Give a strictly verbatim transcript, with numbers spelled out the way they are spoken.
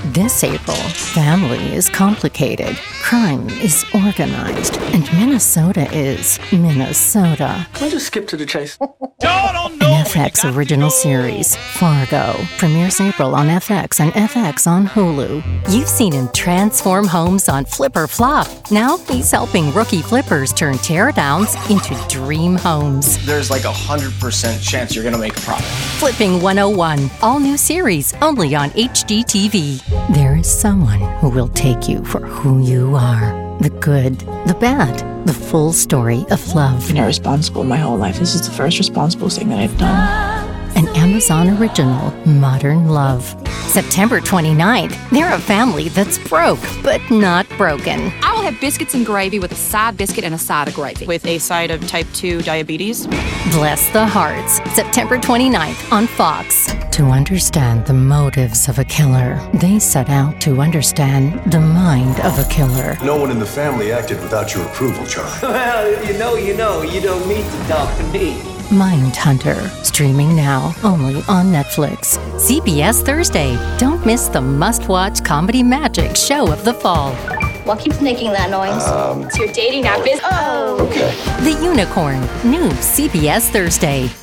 This April, family is complicated, crime is organized, and Minnesota is Minnesota. Can I just skip to the chase? An F X original series, Fargo, premieres April on F X and F X on Hulu. You've seen him transform homes on Flipper Flop. Now he's helping rookie flippers turn teardowns into dream homes. There's like a one hundred percent chance you're going to make a profit. Flipping one oh one, all new series, only on H G T V. There is someone who will take you for who you are. The good, the bad, the full story of love. I've been irresponsible my whole life. This is the first responsible thing that I've done. An Amazon original, Modern Love. September twenty-ninth, they're a family that's broke, but not broken. I will have biscuits and gravy with a side biscuit and a side of gravy. With a side of type two diabetes. Bless the Hearts, September twenty-ninth on Fox. To understand the motives of a killer, they set out to understand the mind of a killer. No one in the family acted without your approval, Charlie. Well, you know, you know, you don't need to talk to me. Mindhunter, streaming now only on Netflix. C B S Thursday. Don't miss the must-watch comedy magic show of the fall. What keeps making that noise? Um, it's your dating app. Oh. Okay. The Unicorn, new C B S Thursday.